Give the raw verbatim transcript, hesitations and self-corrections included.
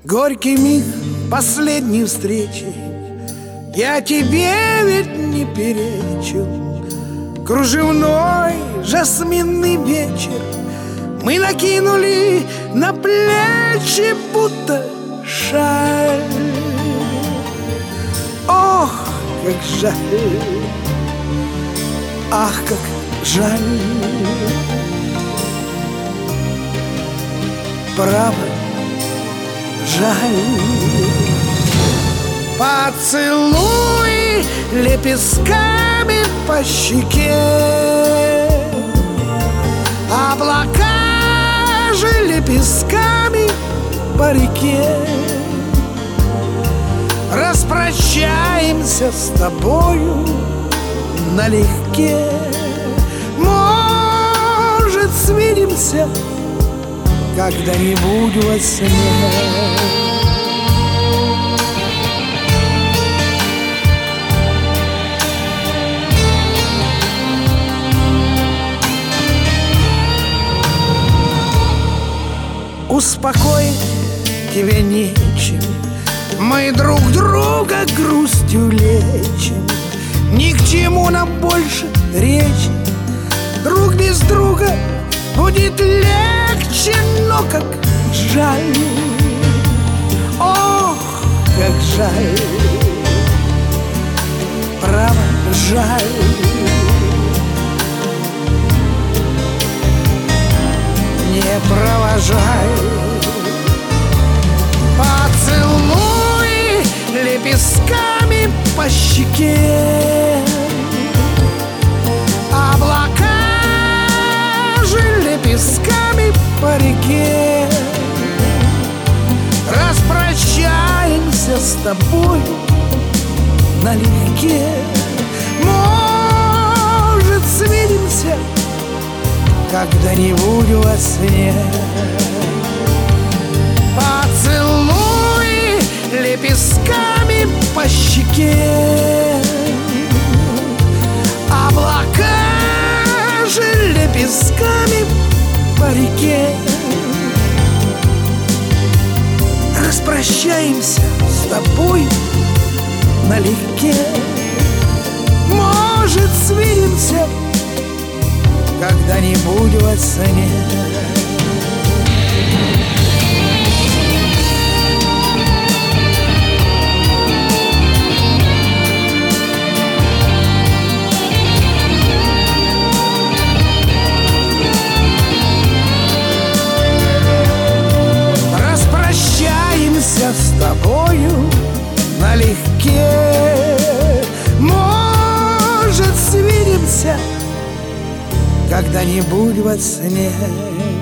Горький миг последней встречи, я тебе ведь не перечил. Кружевной жасминный вечер мы накинули на плечи, будто шаль. Ох, как жаль, ах, как жаль. Право, жаль. Поцелуй лепестками по щеке, облака же лепестками по реке. Распрощаемся с тобою налегке. Может, свидимся когда-нибудь во сне. Успокоить тебя нечем, мы друг друга грустью лечим. Ни к чему нам больше речи, друг без друга будет легче. Но как жаль, ох, как жаль, право, жаль. Не провожай. Поцелуй лепестками по щеке, облака же лепестками по реке. Распрощаемся с тобой налегке. Может, свидимся когда-нибудь во сне. Поцелуй лепестками по щеке, облака же лепестками по реке. Распрощаемся с тобой налегке. Может, свидимся когда-нибудь во сне. Распрощаемся с тобою налегке. Может, свидимся когда-нибудь во сне.